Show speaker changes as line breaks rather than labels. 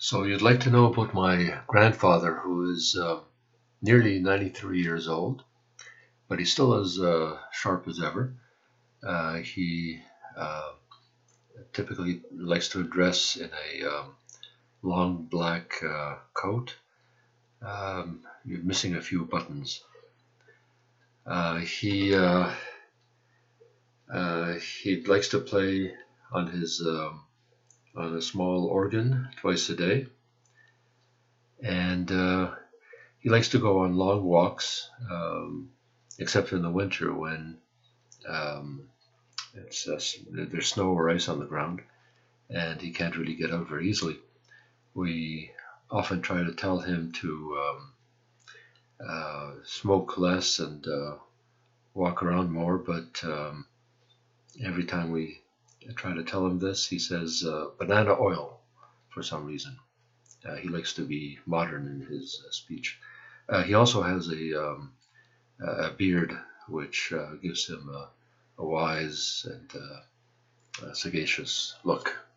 So you'd like to know about my grandfather, who is nearly 93 years old, but he's still as sharp as ever. He uh, typically likes to dress in a long black coat. You're missing a few buttons. Uh, he uh, he likes to play on his on a small organ twice a day, and he likes to go on long walks, except in the winter when um, there's snow or ice on the ground, and he can't really get out very easily. We often try to tell him to smoke less and walk around more, but every time we try to tell him this, he says banana oil for some reason. He likes to be modern in his speech. He also has a beard, which gives him a wise and sagacious look.